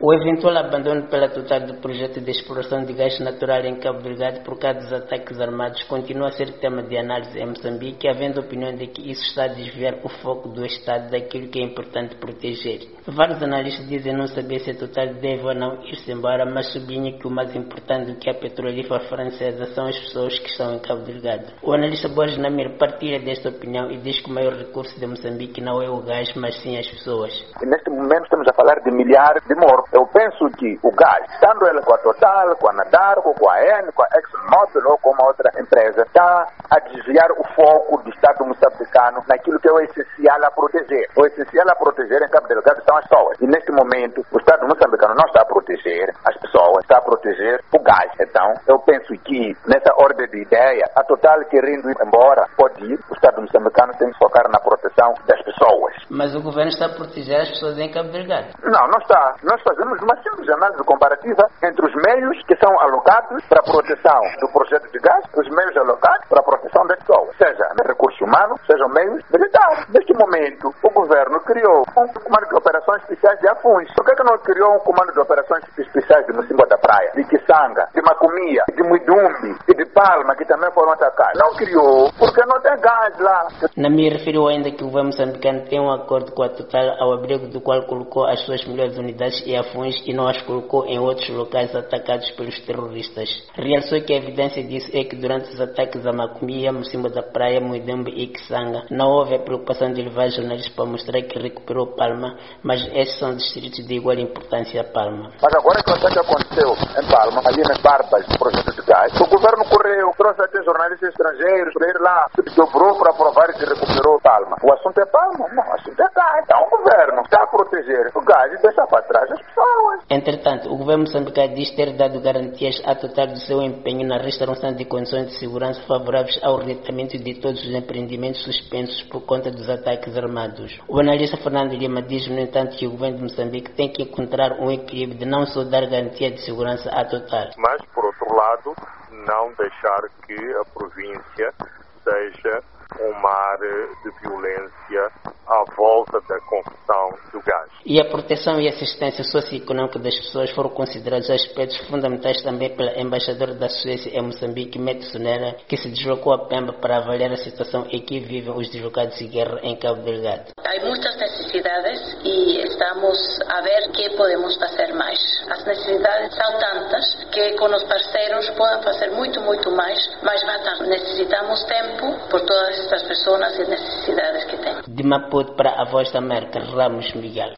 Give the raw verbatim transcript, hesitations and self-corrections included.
O eventual abandono pela Total do projeto de exploração de gás natural em Cabo Delgado por causa dos ataques armados continua a ser tema de análise em Moçambique, havendo a opinião de que isso está a desviar o foco do Estado daquilo que é importante proteger. Vários analistas dizem não saber se a Total deve ou não ir-se embora, mas sublinha que o mais importante do que a petrolífera francesa são as pessoas que estão em Cabo Delgado. O analista Borges Namir partilha desta opinião e diz que o maior recurso de Moçambique não é o gás, mas sim as pessoas. E neste momento estamos a falar de milhares de mortos. Eu penso que o gás, estando ele com a Total, com a Nadarco, com a Eni, com a ExxonMobil ou com uma outra empresa, está a desviar o foco do Estado moçambicano naquilo que é o essencial a proteger. O essencial a proteger em Cabo Delgado são as pessoas. E neste momento o Estado moçambicano não está a proteger as pessoas, está a proteger o gás. Então eu penso que nessa ordem de ideia, a Total querendo ir embora, pode ir. O Estado moçambicano tem que focar na proteção das pessoas. Mas o governo está a proteger as pessoas em Cabo Delgado? Não, não está. Nós fazemos uma simples análise comparativa entre os meios que são alocados para a proteção do projeto de gás e os meios alocados para a proteção das pessoas, seja no recurso humano, sejam meios militares. Neste momento, o governo criou um comando de operações especiais de Afuns. Por que, que não criou um comando de operações especiais de Mocimboa da Praia, de Kisanga, de Macomia, de Muidumbi e de Palma, que também foram atacados? Não criou, porque não tem gás lá. Namir referiu ainda que o governo moçambicano tem um acordo com a Total, ao abrigo do qual colocou as suas melhores unidades em Afuns e não as colocou em outros locais atacados pelos terroristas. Realçou que a evidência disso é que durante os ataques a Macomia, Mocimboa da Praia, Muidumbi e Kisanga, não houve a preocupação de levar jornalistas para mostrar que recuperou Palma, mas estes são distritos de igual importância a Palma. Mas agora que o ataque aconteceu em Palma, ali nas barbas do projeto de gás, o governo correu, trouxe até jornalistas estrangeiros para ir lá, se dobrou para provar que recuperou Palma. O assunto é Palma? Não, o assunto é gás. Então o governo está a proteger o gás e deixa para trás as pessoas. Entretanto, o governo moçambicano diz ter dado garantias a Total do seu empenho na restauração de condições de segurança favoráveis ao reatamento de todos os empreendimentos suspensos por conta dos ataques armados. O analista Fernando Lima diz, no entanto, que o governo de Moçambique tem que encontrar um equilíbrio de não só dar garantia de segurança à Total, mas, por outro lado, não deixar que a província seja um mar de violência à volta da confusão do gás. E a proteção e assistência socioeconômica das pessoas foram considerados aspectos fundamentais também pela embaixadora da Suécia em Moçambique, Mette Sonera, que se deslocou a Pemba para avaliar a situação em que vivem os deslocados de guerra em Cabo Delgado. Há muitas necessidades e estamos a ver que podemos fazer mais. As necessidades são tantas que com os parceiros podem fazer muito, muito mais, mas bastante. Necessitamos tempo por todas estas pessoas e necessidades que têm. De Maputo para a Voz da América, Ramos Miguel.